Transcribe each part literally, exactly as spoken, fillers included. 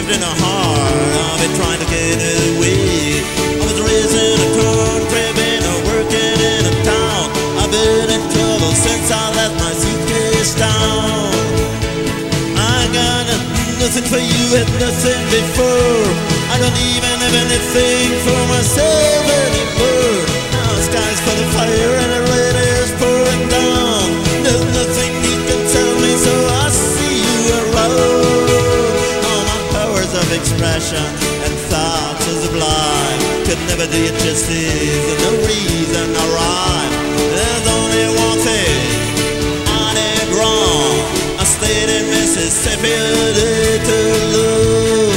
lived in a heart of it, trying to get away. I was raised in a country, been a working in a town. I've been in trouble since I left my suitcase down. I got nothing for you, had nothing before. I don't even have anything for myself anymore. Now the sky's full of fire and the rain is pouring down. There's nothing you can tell me, so I see you around. All my powers of expression and thoughts are sublime could never do it justice, and no reason or rhyme. There's only one thing I did wrong. I stayed in Mississippi a day too long.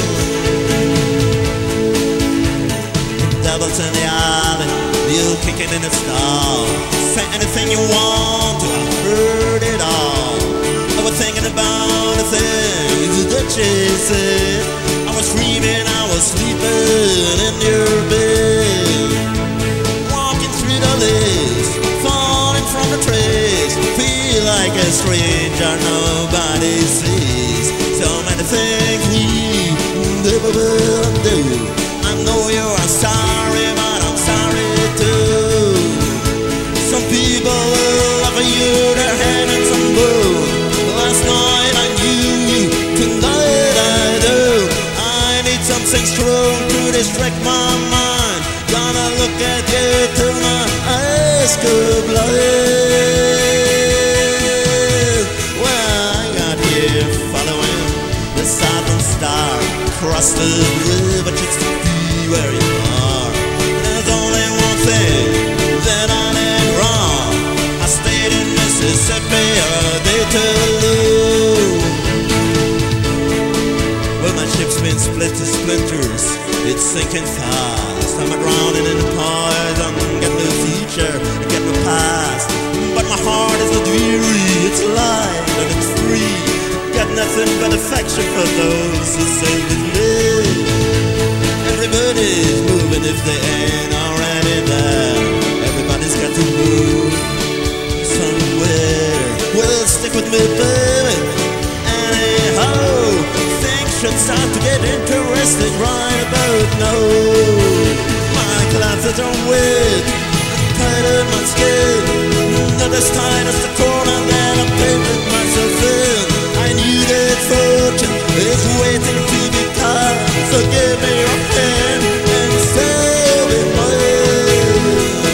Devils in the alley, you kicking in the stall. Say anything you want to, I've heard it all. I was thinking about the things that you said. I was dreaming, I was sleeping in your bed. Walking through the list, falling from the trace. Feel like a stranger nobody sees. So many things we never will do. I know you are sorry, but I'm sorry too. Some people will offer you their hand and some bone. Last night I knew you, tonight I do. I need something strong to distract my mind. Gonna look at you till my eyes go blind. Well, I got here following the southern star, across the river just to be where you are. There's only one thing that I did wrong. I stayed in Mississippi a day too long. Well, my ship's been split to splinters, it's sinking fast. I'm drowning in the poison, got no future, got no past. But my heart is not weary, it's alive and it's free. Got nothing but affection for those who sail with me. Everybody's moving if they ain't already there. Everybody's got to move somewhere. Well, stick with me, baby. Anyhow, things should start to get interesting right about now. My clothes are wet and tight on my skin. Not as tight as the corner that I painted myself in. I knew that fortune is waiting to be kind. So give me your hand and say it mine.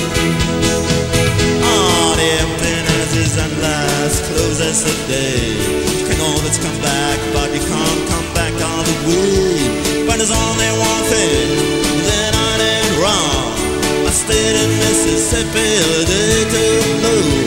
Oh, the emptiness is endless, close as the day. You can always come back, but you can't come back all the way. But there's only one thing that I did wrong. I stayed in Mississippi a day too long.